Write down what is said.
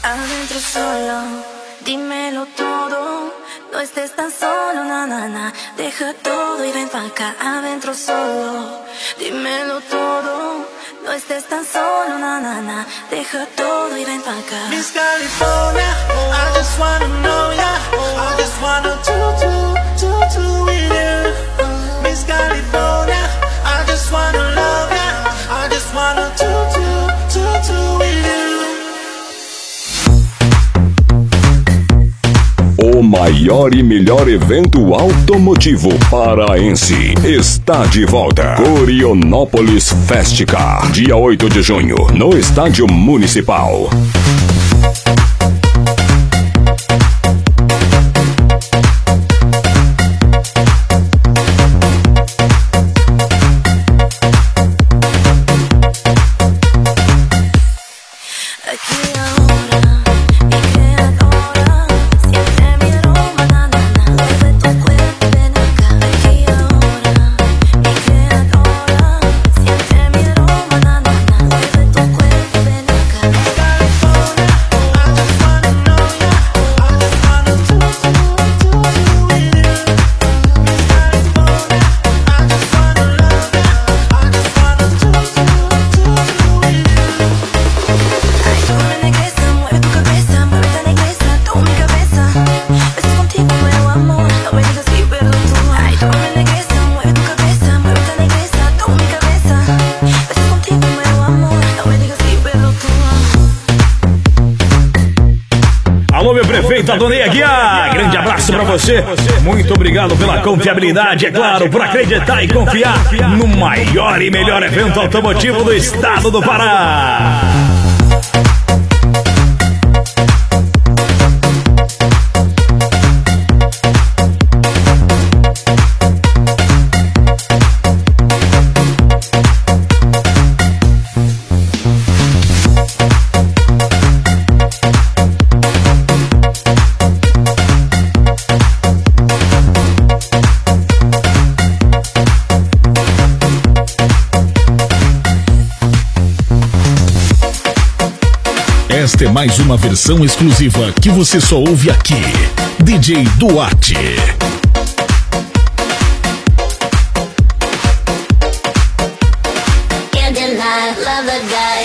adentro solo, dímelo todo. No estés tan solo, na, na, na. Deja todo y ven pa' acá, adentro solo, dímelo todo. No estés tan solo, na, na, na. Deja todo y ven pa' acá. Miss California, I just wanna know ya. I just wanna do with you. Miss California, I just wanna love ya. I just wanna do with you. O maior e melhor evento automotivo paraense está de volta. Corionópolis Festcar, dia 8 de junho, no Estádio Municipal. Dona Aguiar, grande abraço pra você. Muito obrigado pela confiabilidade, é claro, por acreditar e confiar no maior e melhor evento automotivo do estado do Pará. Esta é mais uma versão exclusiva que você só ouve aqui. DJ Duarte. Can't deny, love the guy.